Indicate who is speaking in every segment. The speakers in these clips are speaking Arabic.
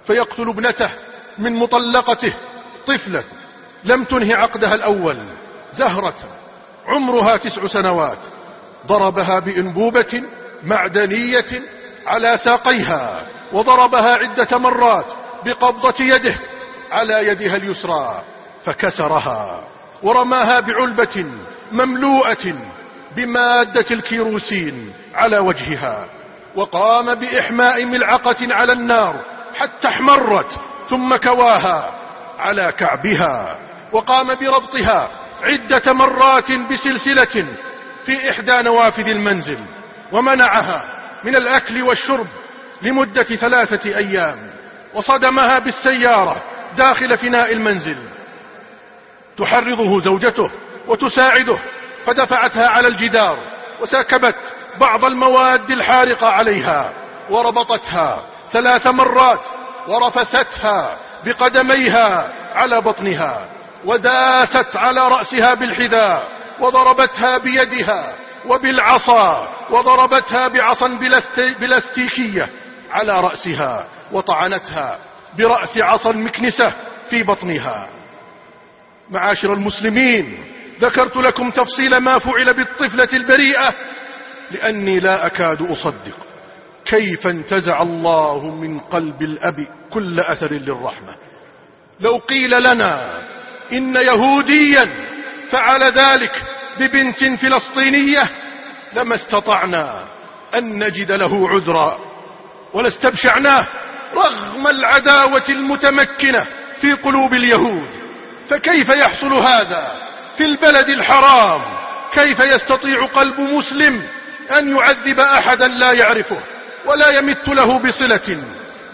Speaker 1: فيقتل ابنته من مطلقته، طفلة لم تنهي عقدها الأول، زهرة عمرها 9 سنوات، ضربها بأنبوبة معدنية على ساقيها، وضربها عدة مرات بقبضة يده على يدها اليسرى فكسرها، ورماها بعلبة مملوءة بمادة الكيروسين على وجهها، وقام بإحماء ملعقة على النار حتى احمرت، ثم كواها على كعبها، وقام بربطها عدة مرات بسلسلة في إحدى نوافذ المنزل، ومنعها من الأكل والشرب لمدة 3 أيام، وصدمها بالسيارة داخل فناء المنزل. تحرضه زوجته وتساعده، فدفعتها على الجدار وسكبت بعض المواد الحارقة عليها، وربطتها 3 مرات، ورفستها بقدميها على بطنها، وداست على رأسها بالحذاء، وضربتها بيدها وبالعصا، وضربتها بعصا بلاستيكية على رأسها، وطعنتها برأس عصا مكنسة في بطنها. معاشر المسلمين، ذكرت لكم تفصيل ما فعل بالطفلة البريئة لأني لا أكاد أصدق كيف انتزع الله من قلب الأب كل أثر للرحمة. لو قيل لنا إن يهوديا فعل ذلك ببنت فلسطينية لما استطعنا أن نجد له عذرا، ولاستبشعناه رغم العداوة المتمكنة في قلوب اليهود. فكيف يحصل هذا في البلد الحرام؟ كيف يستطيع قلب مسلم أن يعذب أحدا لا يعرفه ولا يمت له بصلة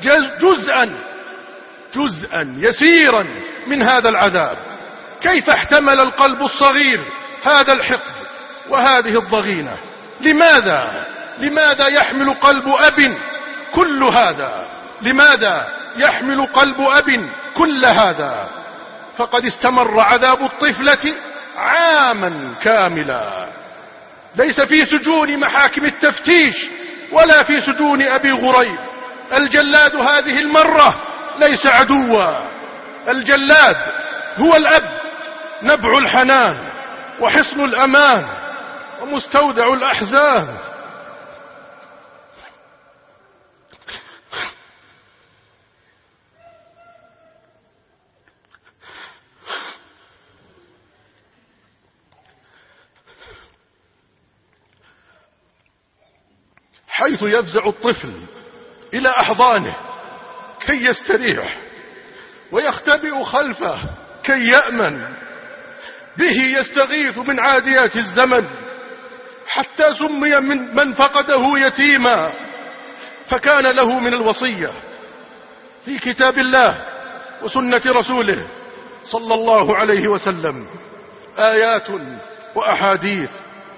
Speaker 1: جزءا يسيرا من هذا العذاب؟ كيف احتمل القلب الصغير هذا الحقد وهذه الضغينة؟ لماذا يحمل قلب أب كل هذا؟ لماذا يحمل قلب أب كل هذا؟ فقد استمر عذاب الطفلة عاما كاملا، ليس في سجون محاكم التفتيش ولا في سجون أبي غريب. الجلاد هذه المرة ليس عدوا، الجلاد هو الأب، نبع الحنان وحصن الأمان ومستودع الأحزان. حيث يفزع الطفل إلى أحضانه كي يستريح، ويختبئ خلفه كي يأمن، به يستغيث من عاديات الزمن، حتى سمي من فقده يتيما. فكان له من الوصية في كتاب الله وسنة رسوله صلى الله عليه وسلم آيات وأحاديث.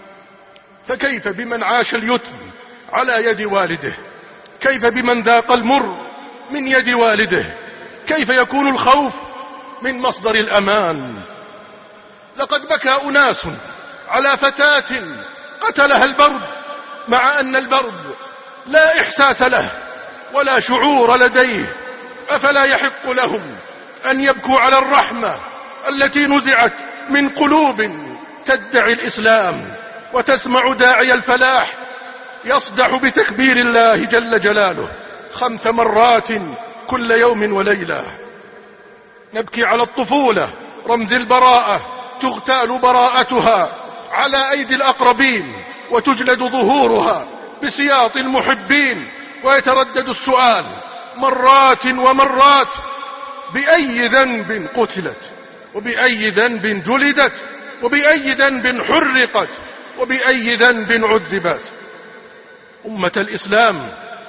Speaker 1: فكيف بمن عاش اليتم على يد والده؟ كيف بمن ذاق المر من يد والده؟ كيف يكون الخوف من مصدر الأمان؟ لقد بكى أناس على فتاة قتلها البرد، مع أن البرد لا إحساس له ولا شعور لديه. أفلا يحق لهم أن يبكوا على الرحمة التي نزعت من قلوب تدعي الإسلام وتسمع داعي الفلاح يصدح بتكبير الله جل جلاله 5 مرات كل يوم وليلة؟ نبكي على الطفولة رمز البراءة، تغتال براءتها على أيدي الأقربين، وتجلد ظهورها بسياط المحبين، ويتردد السؤال مرات ومرات: بأي ذنب قتلت؟ وبأي ذنب جلدت؟ وبأي ذنب حرقت؟ وبأي ذنب عذبت؟ أمة الإسلام،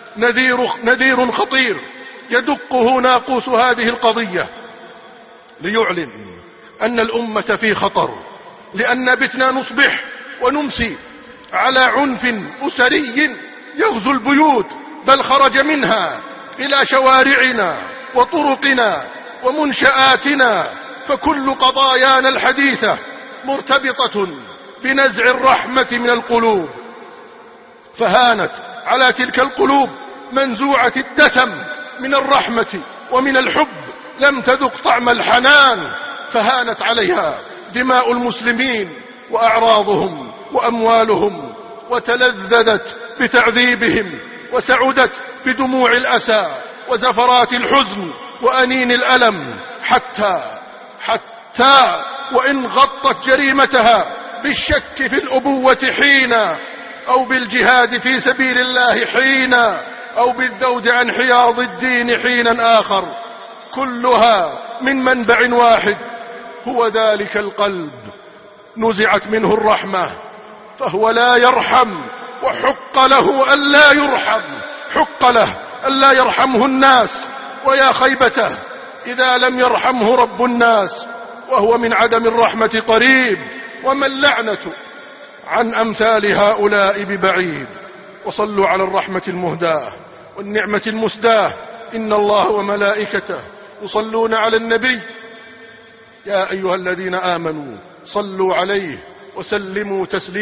Speaker 1: نذير خطير يدقه ناقوس هذه القضية ليعلن أن الأمة في خطر، لأن بتنا نصبح ونمسي على عنف أسري يغزو البيوت، بل خرج منها إلى شوارعنا وطرقنا ومنشآتنا. فكل قضايانا الحديثة مرتبطة بنزع الرحمة من القلوب، فهانت على تلك القلوب منزوعة الدسم من الرحمة ومن الحب لم تذق طعم الحنان، فهانت عليها دماء المسلمين وأعراضهم وأموالهم، وتلذذت بتعذيبهم، وسعدت بدموع الأسى وزفرات الحزن وأنين الألم، حتى وإن غطت جريمتها بالشك في الأبوة حينا، أو بالجهاد في سبيل الله حينا، أو بالذود عن حياض الدين حينا آخر، كلها من منبع واحد هو ذلك القلب. نزعت منه الرحمة فهو لا يرحم، وحق له ألا يرحم، حق له ألا يرحمه الناس، ويا خيبته إذا لم يرحمه رب الناس، وهو من عدم الرحمة قريب، وما اللعنة عن أمثال هؤلاء ببعيد. وصلوا على الرحمة المهداة والنعمة المسداة، إن الله وملائكته يصلون على النبي، يا أيها الذين آمنوا صلوا عليه وسلموا تسليما.